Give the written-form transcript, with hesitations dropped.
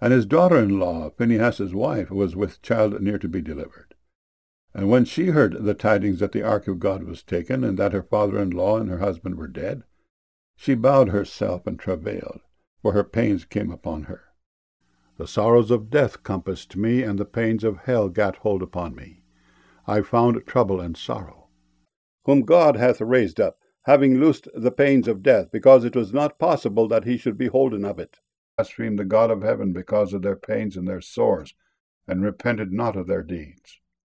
And his daughter-in-law, Phinehas's wife, was with child near to be delivered. And when she heard the tidings that the ark of God was taken, and that her father-in-law and her husband were dead, she bowed herself and travailed, for her pains came upon her. The sorrows of death compassed me, and the pains of hell gat hold upon me. I found trouble and sorrow, whom God hath raised up, having loosed the pains of death, because it was not possible that he should be holden of it. Blasphemed the God of heaven because of their pains and their sores, and repented not of their deeds.